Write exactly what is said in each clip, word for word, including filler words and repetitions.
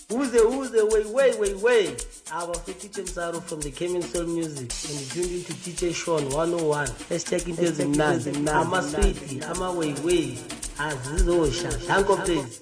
Who's the, who's the, way, way, way, way. Our T J Msaro from the Cayman Soul Music. And you tuned into D J Sean one oh one. Let's check into the man. I'm a sweetie, I'm a way, way. Azizosha. Thank you, please.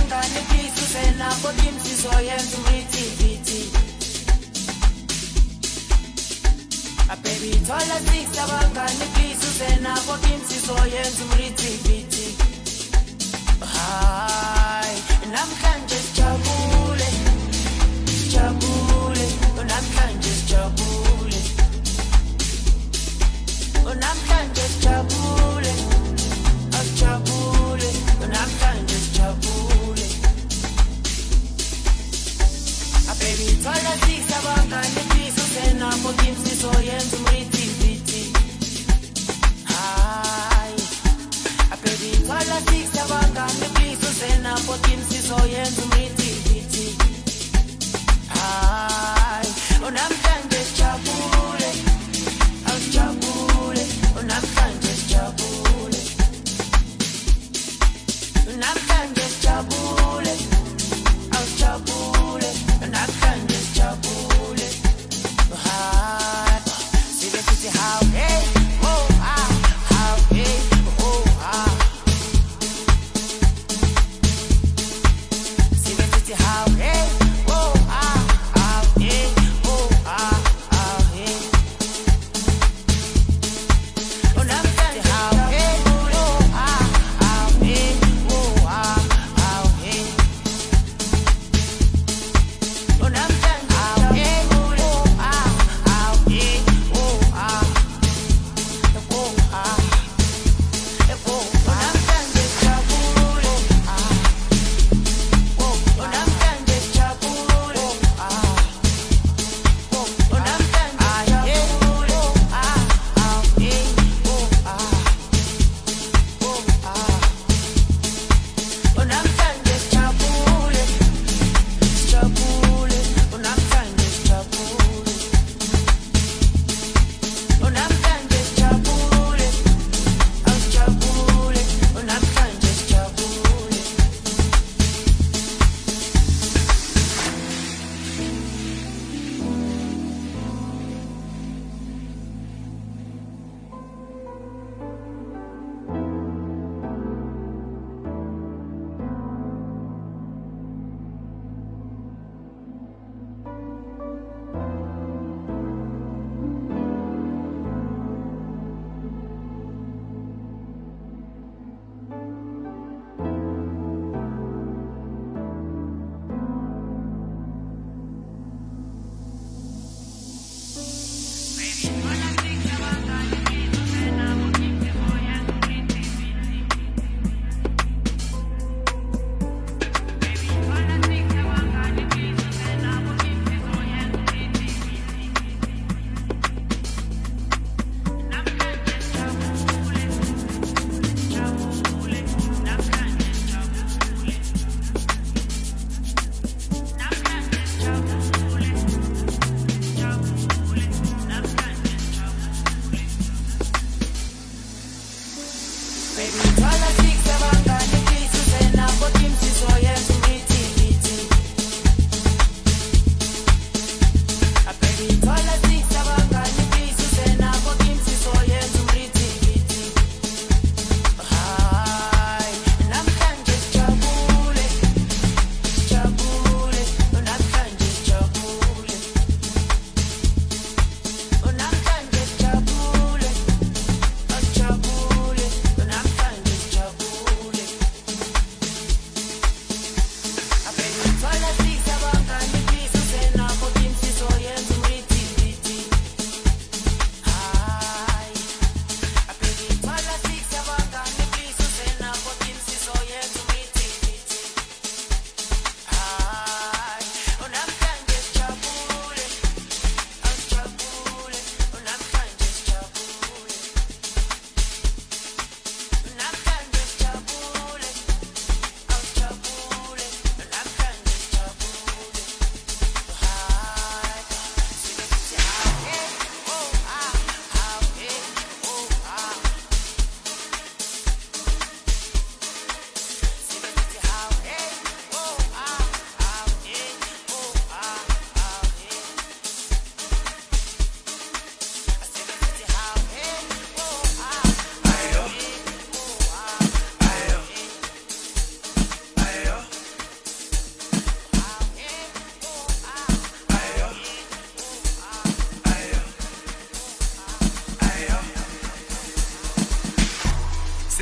abangani please usenapho kimi sizoyenza umritiviti. A baby thola six abangani please usenapho kimi sizoyenza umritiviti. Hi, namhlanje sijabule, sijabule, namhlanje sijabule. Namhlanje sijabule, sijabule, namhlanje sijabule. A baby thola six abangani please usenapho kimi sizoyenza umritiviti. Hi, a baby thola six abangani please usenapho kimi sizoyenza umritiviti. Hi, namhlanje sijabule, sijabule, namhlanje sijabule. Namhlanje sijabule, sijabule, namhlanje sijabule. Hi, sibe sithi how hey, oh ah, how hey, oh ah.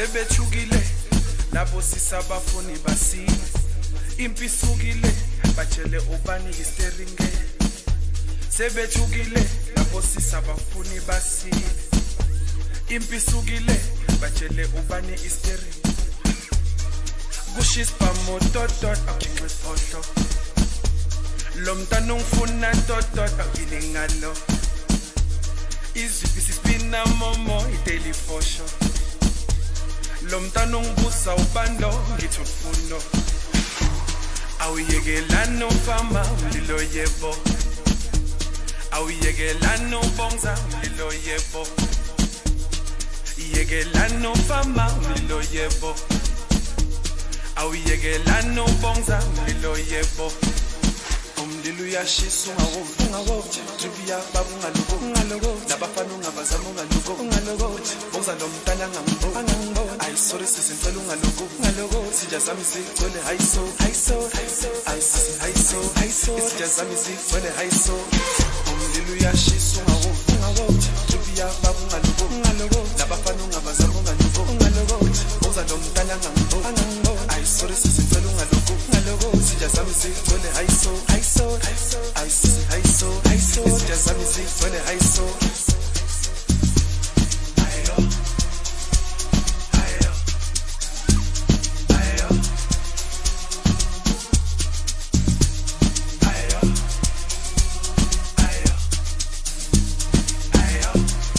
sebethukile labo sisabafuni basile impisukile bachele ubani hysteringe sebethukile labo sisabafuni basile impisukile bachele ubani hysteringe kushispa mototot akixiphohlo lo mntana ungifuna totot akilingalo iziphi sispina momo itelifosho lo mntana ungibuza ubando ngithi ufundo awuyekelana ufama umlilo yebo awuyekelana ubonza umlilo yebo yekelana ufama umlilo yebo awuyekelana ubonza umlilo yebo umlilo uyashisa ungawothi trivia babu ungaloko nabafana ungabazama ungaloko bonza lo mntana ngambo ay sorry sisenzela ungaloko sija zami zigcwele high so high so ay sisi high so high so sija zami zigcwele high so umlilo uyashisa ungawothi trivia babu ungaloko nabafana ungabazama ungaloko bonza lo mntana ngambo ay sorry sisenzela ungaloko sija zami zigcwele high so high so I see high so high so it's just a music for the high so ayo ayo ayo ayo ayo ayo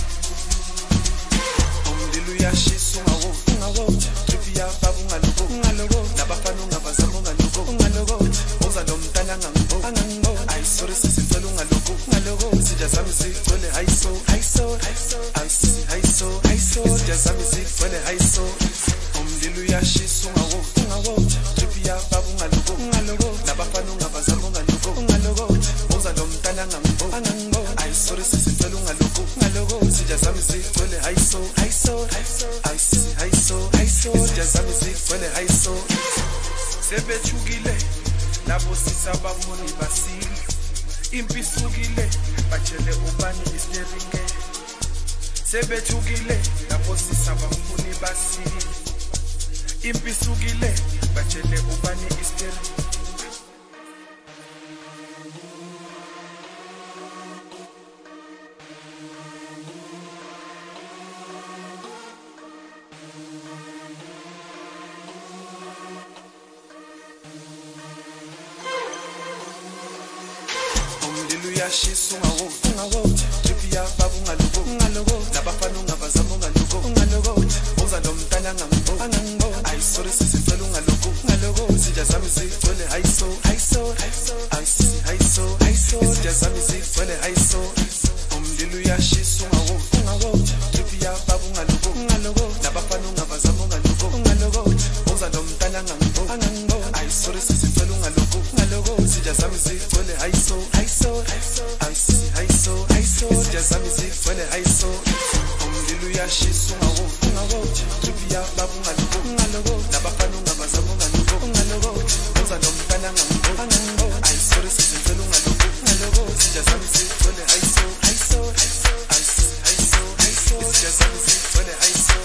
umlilo uyashisa ungawothi trivia babu ungaloko nabafana ungabazama ungaloko bonza lo mntana ngambo ay sorry sisenzela ungaloko sija zami zigcwele high so high so ay sisi high so high so sija zami zigcwele high so umlilo uyashisa ungawothi trivia babu ungaloko nabafana ungabazama ungaloko bonza lo mntana ngambo ay sorry sisenzela ungaloko sija zami zigcwele high so high so ay sisi high so high so sija zami zigcwele high so sebethukile labo sisabafuni basile impisukile bachele ubani hysteringe sebethukile labo sisabafuni basile impisukile bachele ubani hysteringe uyashisa ungawothi trivia babu ungaloko nabafana ungabazama ungaloko bonza lo mntana ngambo ay sorry sisenzela ungaloko sija zami zigcwele high so high so ay sisi high so high so sija zami zigcwele high so umlilo uyashisa ungawothi trivia babu ungaloko nabafana ungabazama ungaloko bonza lo mntana ngambo ay sorry sisenzela ungaloko sija zami zigcwele high so high so I see high so high so just a music for the high so umlilo uyashisa ungawothi trivia babu ungaloko nabafana ungabazama ungaloko bonza lo mntana ngambo ay sorry sisenzela ungaloko sija zami zigcwele high so high so I see high so high so just a music for the high so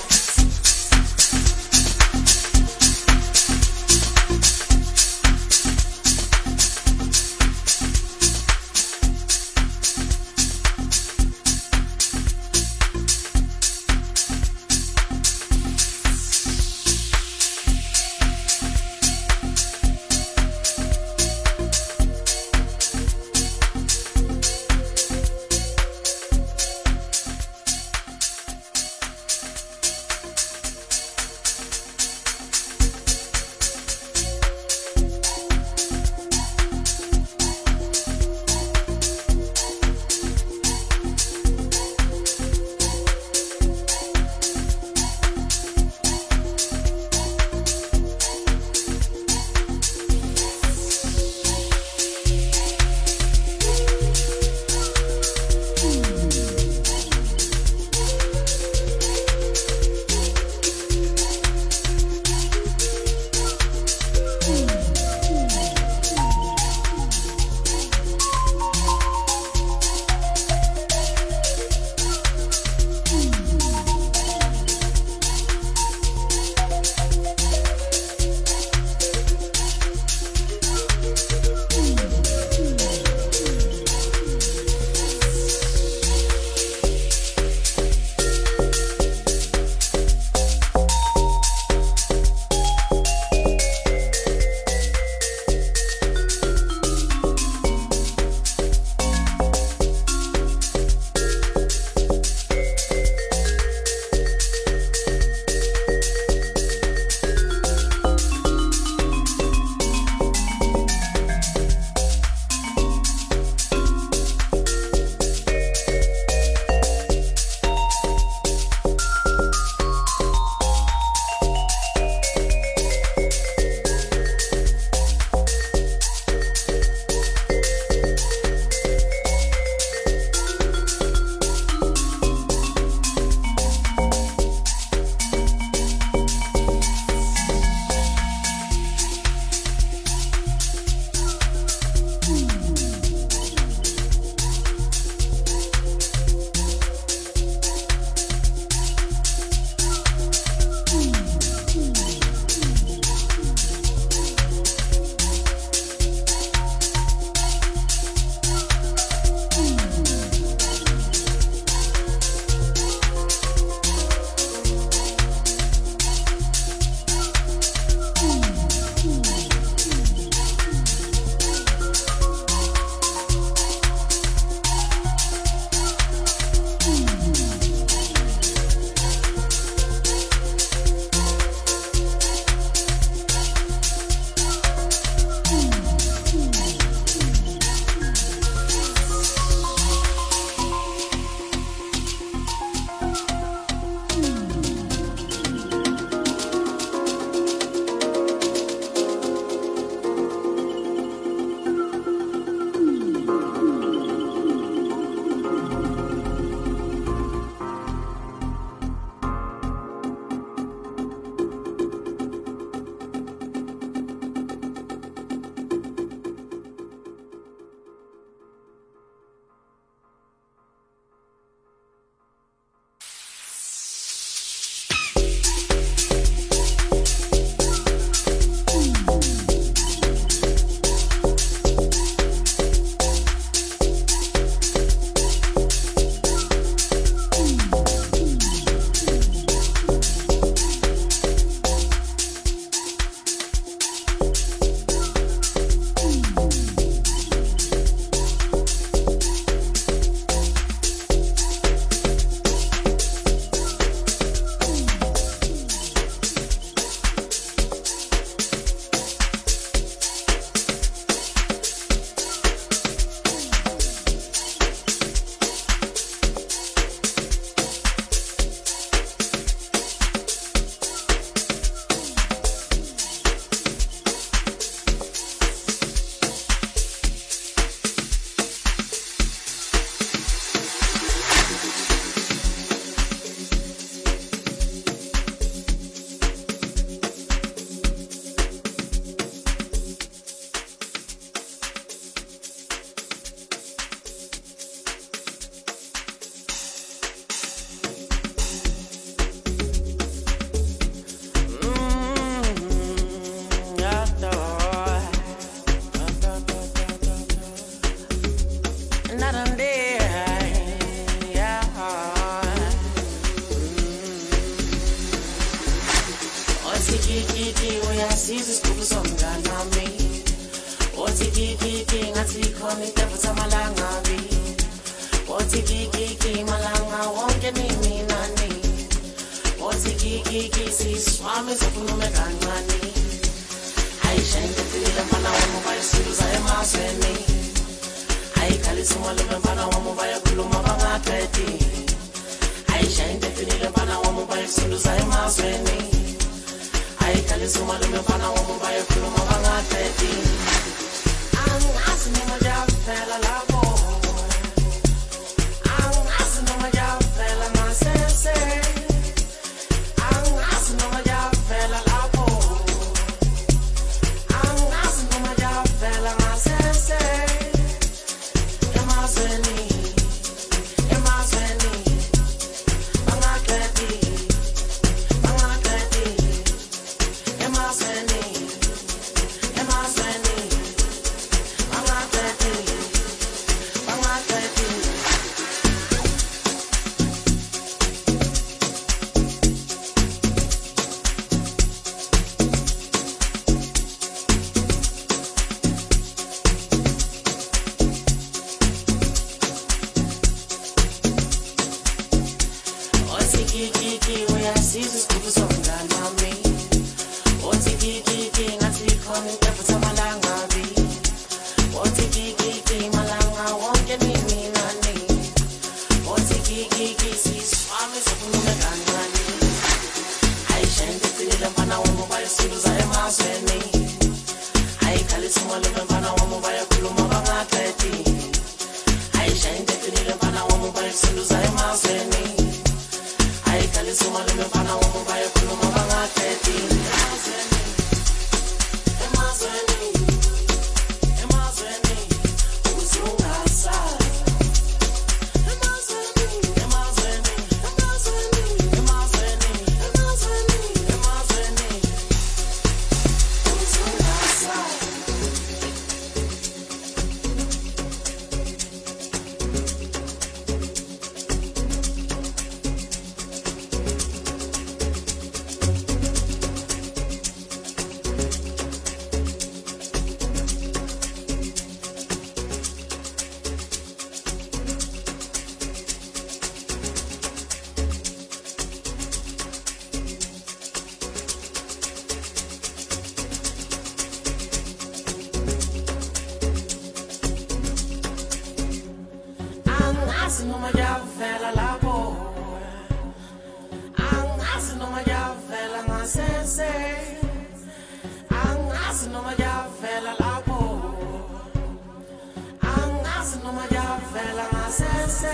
kiki ngathi khona into zamalanga bi othi kiki malanga wonke nini nani othi kiki siswami sokhulume kancane ayishayinde phila mfana wami bayisiza emazweni ayikhalisa malume mfana wami bayakhuluma bangaqedi ayishayinde phila mfana wami bayisiza emazweni ayikhalisa malume mfana wami bayakhuluma bangaqedi angazi noma javela lapho angazi noma javela ngasese angazi noma javela lapho angazi noma javela ngasese emazweni emazweni bangaqedi bangaqedi emazweni emazweni bangaqedi bangaqedi othi kiki uyasiza isigubhu somngane wami othi kiki ngathi khona into zamalanga bi othi kiki malanga wonke nini nani othi kiki siswami sokhulume kancane ayishayinde phila mfana wami bayisiza emazweni ayikhalisa malume mfana wami bayakhuluma bangaqedi ayishayinde phila mfana wami bayisiza emazweni ayikhalisa malume mfana wami bayakhuluma bangaqedi emazweni emazweni emazweni uzungasazi emazweni emazweni emazweni emazweni emazweni emazweni uzungasazi angazi noma javela lapho angazi noma javela ngasese angazi noma javela lapho angazi noma javela ngasese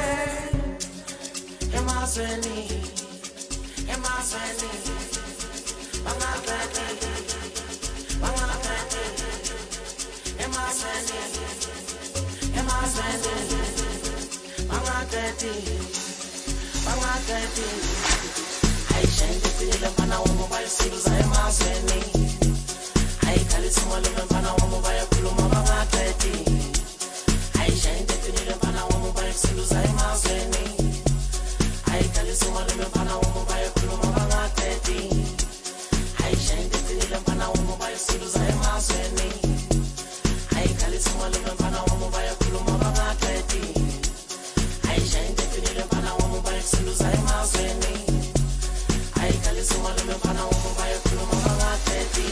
emazweni emazweni bangaqedi bangaqedi emazweni emazweni bangaqedi bangaqedi ayishayinde phila mfana wami bayisiza emazweni ayikhalisa malume mfana wami bayakhuluma bangaqedi ayishayinde phila mfana wami bayisiza emazweni ayikhalisa malume mfana wami bayakhuluma bangaqedi ayishayinde phila mfana wami bayisiza emazweni ayikhalisa malume mfana wami bayakhuluma bangaqedi ayishayinde phila mfana wami bayisiza emazweni ayikhalisa malume mfana wami bayakhuluma bangaqedi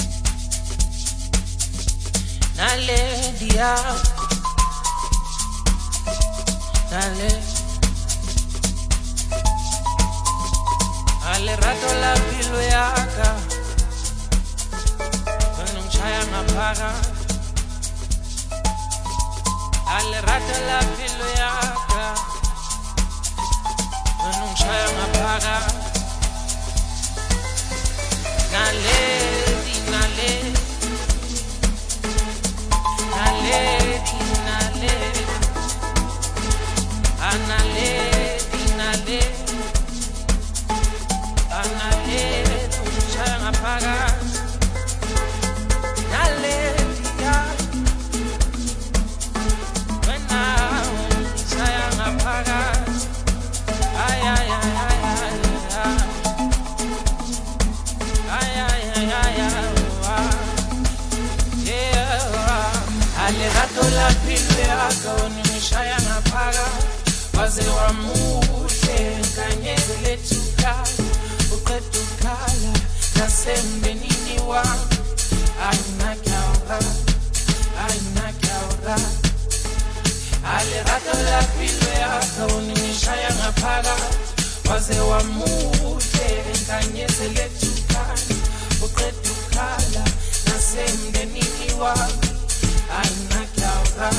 Nalendia nale ale rato la pilo yaka nongishaya ngaphaka ale rato la pilo yaka nongishaya ngaphaka nale nale nale nale anale nale anale nongishaya ngaphaka nale ya wena nongishaya ngaphaka ay ay ay ay ay ay ay ay yeah ale rato la pilo yaka nongishaya ngaphaka waze wamuhle nkanyezi lethukala uqeda ukhala nasembenini wami ayinakyawra ayinakyawra ale rato la pilo yaka nongishaya ngaphaka waze wamuhle nkanyezi lethukala uqeda ukhala nasembenini wami ayinakyawra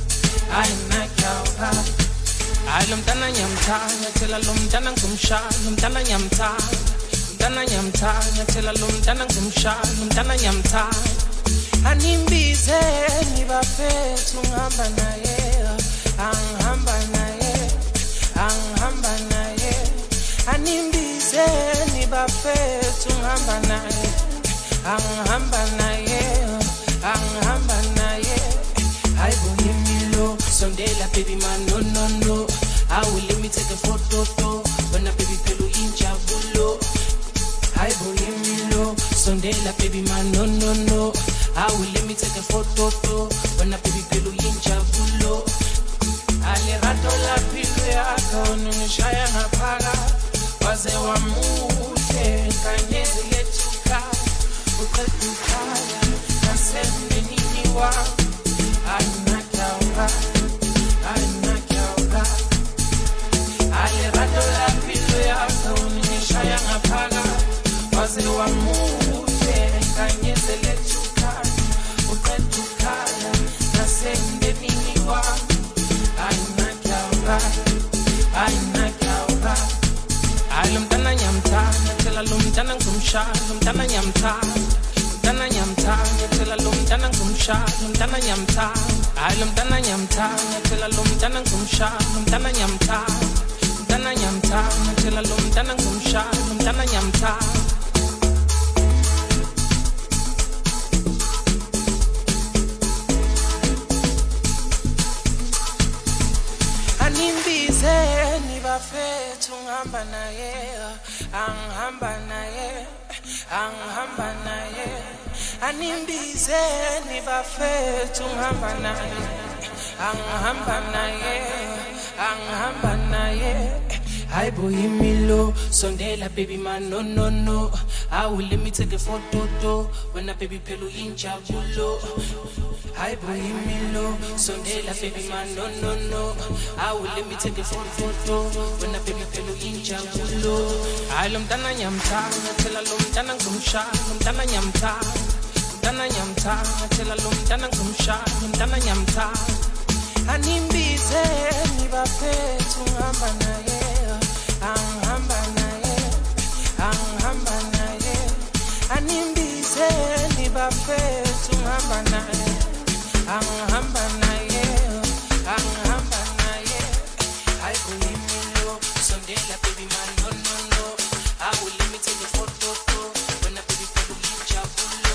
ayinakyawra Lo mtana nyamtanya tela lo mtana ngumshaya lo mtana nyamtanya mtana nyamtanya tela lo mtana ngumshaya lo mtana nyamtanya animbize nibafethu ngihamba naye angihamba naye angihamba naye animbize nibafethu ngihamba naye angihamba naye angihamba naye hayi boyimilo sondela baby man no no no I will let me take a photo to when a baby pelo injabulo I boy me low Sunday la baby man no no no I will let me take a photo to when a baby pelo injabulo Ale rato la pilo yaka nongishaya ngaphaka waze wamuhle nkanyezi lethukala uqeda ukhala nasembenini wami ayinakyawra ayinakyawra ale rato la pilo yaka nongishaya ngaphaka waze wamuhle nkanyezi lethukala uqeda ukhala nasembenini wami ayinakyawra ayinakyawra ale mtana nyamtanya tela lo mtana ngumshaya lo mtana nyamtanya mtana nyamtanya tela lo mtana ngumshaya lo mtana nyamtanya ale mtana nyamtanya tela lo mtana ngumshaya lo mtana nyamtanya mtana nyamtanya tela lo mtana ngumshaya lo mtana nyamtanya animbize nibafethu ngihamba naye angihamba naye angihamba naye animbize nibafethu ngihamba naye angihamba naye angihamba naye hayi boyimilo sondela baby man no no no I will let me take a photo to when a baby pelo injabulo hayi boyimilo sondela baby man no no no I will let me take a photo when a baby pelo injabulo hayi lo mtana nyamtanya tela lo mtana ngumshaya lo mtana nyamtanya mtana nyamtanya tela lo mtana ngumshaya lo mtana nyamtanya animbize nibafethu ngihamba naye angihamba naye angihamba naye animbize nibafethu ngihamba naye angihamba naye angihamba naye hayi boyimilo sondela baby man no no no I will let me take a photo to when a baby pelo injabulo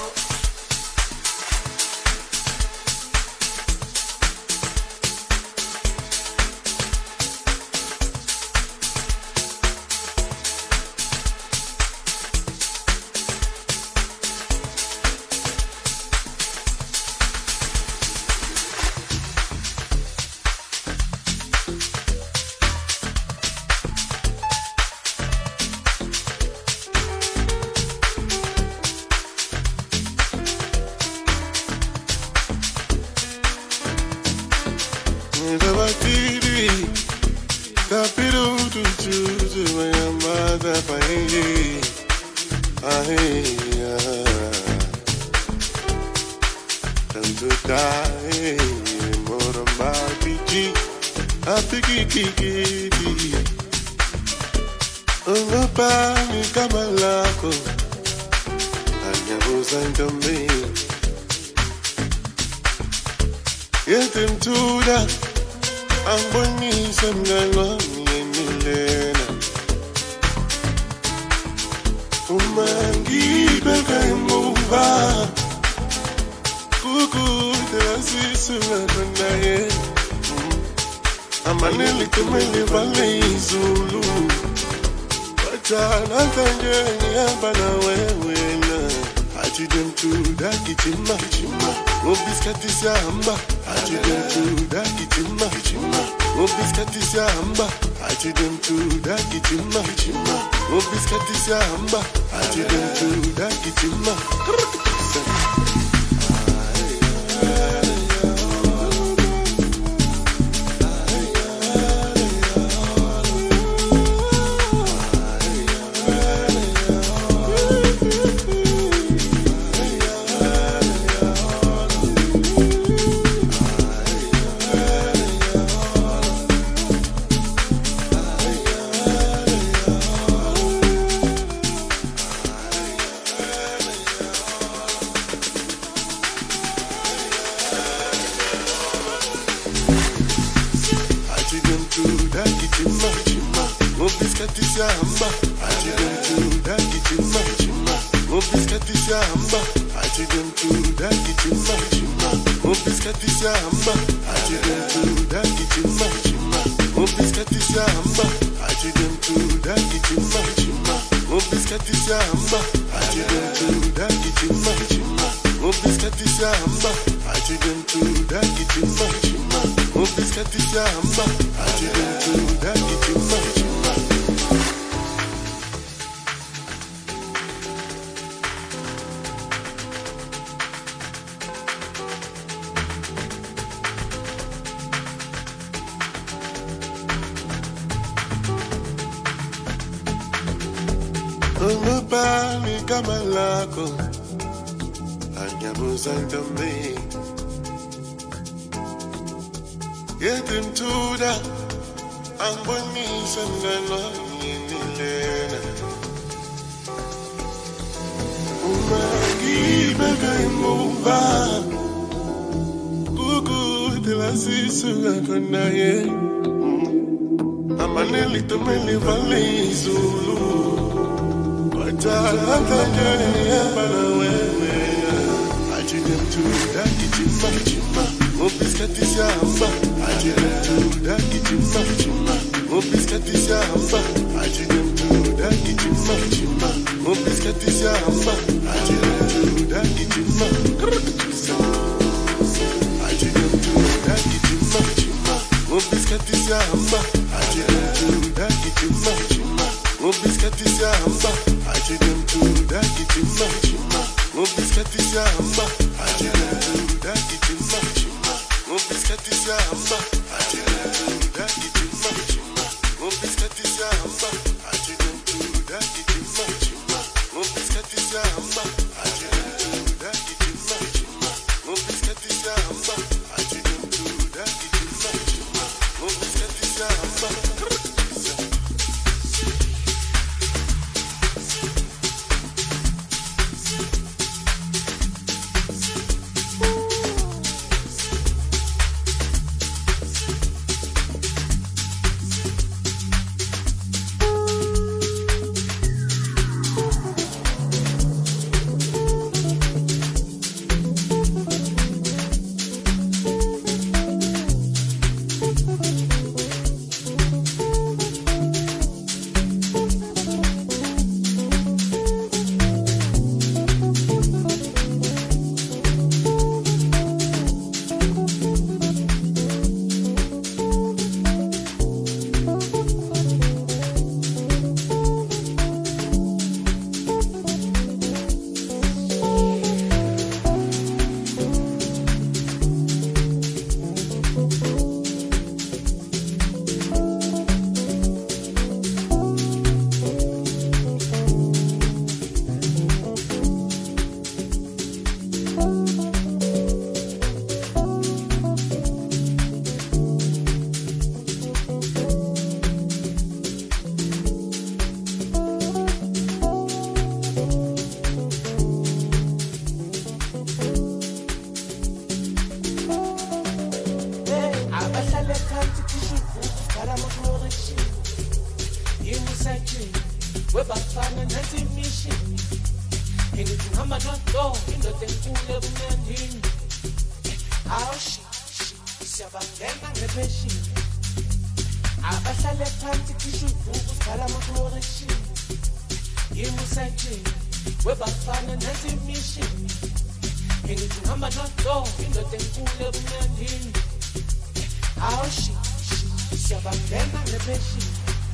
phansi cishe uvuka usikhala ama-correction yimi usayithini webafana nansi imishini ngithi ngihamba nodo indoda enkulu ebumnandini awushi siyabangena ngepheshini abahlale phansi cishe uvuka usikhala ama-correction yimi usayithini webafana nansi imishini ngithi ngihamba nodo indoda enkulu ebumnandini awushi siyabangena ngepheshini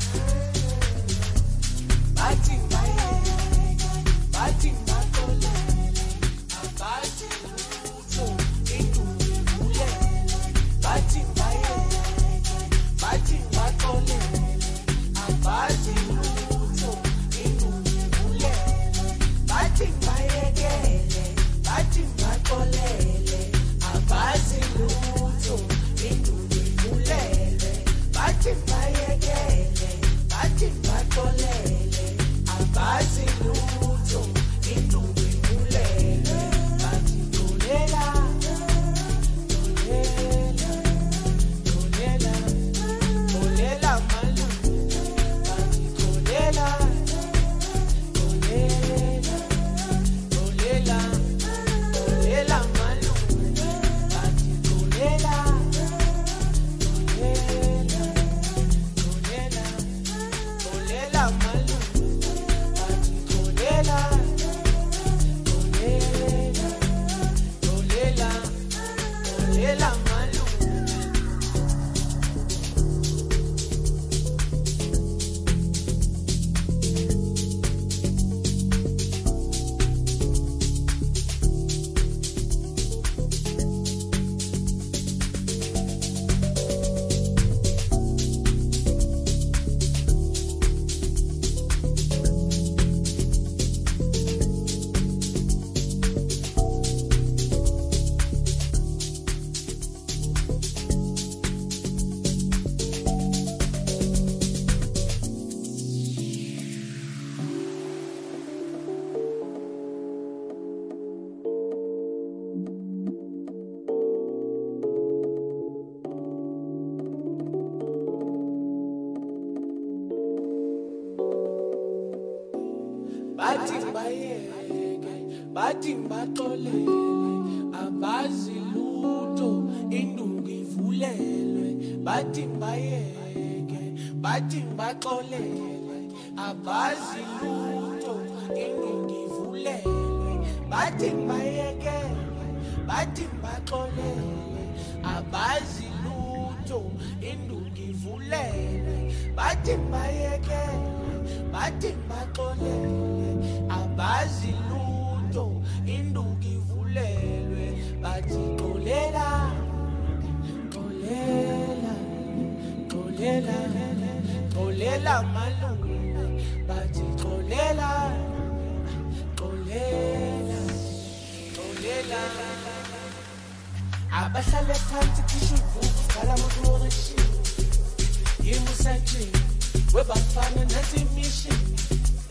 bathi baye bathi batole abathi so ingule bathi baye bathi batole abathi so ingule bathi baye gele bathi batole abathi so ingule bathi baye gele bathi batole abazi lutho indubi mulele bathi dolela dolela dolela dolela malu bathi dolela dolela dolela dolela malu bathi dolela dolela dolela dolela malu Dolela, dolela, dolela malu. Bathi bayeke, bathi baxolele, abazi lutho, induku ivulelwe. Bathi bayeke, bathi baxolele, abazi lutho, induku ivulelwe. Bathi bayeke, bathi baxolele, abazi lutho, induku ivulelwe. Bathi bayeke, bathi baxolele, abazi lutho induku ivulelwe bathi xolela xolela xolela xolela malume bathi xolela xolela xolela abahlale phansi cishe uvuka usikhala ama-correction yimi usayithini webafana nansi imishini